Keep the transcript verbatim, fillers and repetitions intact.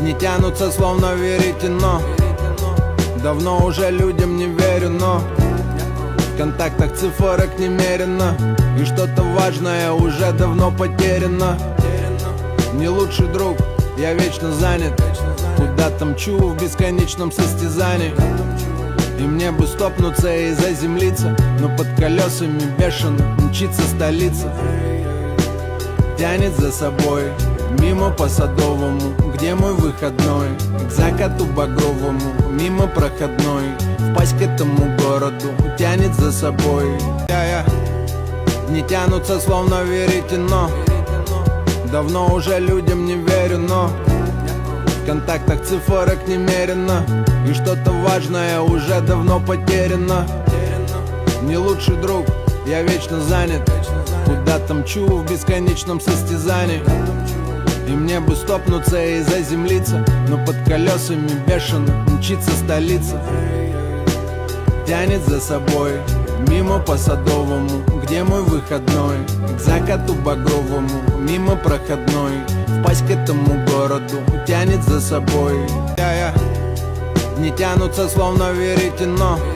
Дни тянутся словно веретено. Давно уже людям не верю, но в контактах цифрок немерено, и что-то важное уже давно потеряно. Не лучший друг, я вечно занят, куда-то мчу в бесконечном состязании. И мне бы стопнуться и заземлиться, но под колесами бешено мчится столица. Тянет за собой мимо по Садовому, где мой выходной, к закату багровому, мимо проходной, впасть к этому городу тянет за собой. Я-я. Дни тянутся словно веретено. Давно уже людям не верю, но в контактах цифрок немерено, и что-то важное уже давно потеряно. Не лучший друг, я вечно занят, куда-то мчу в бесконечном состязании. И мне бы стопнуться и заземлиться, но под колесами бешено мчится столица. Тянет за собой мимо по Садовому, где мой выходной, к закату багровому, мимо проходной, впасть к этому городу тянет за собой. Я-я. Дни тянутся словно веретено.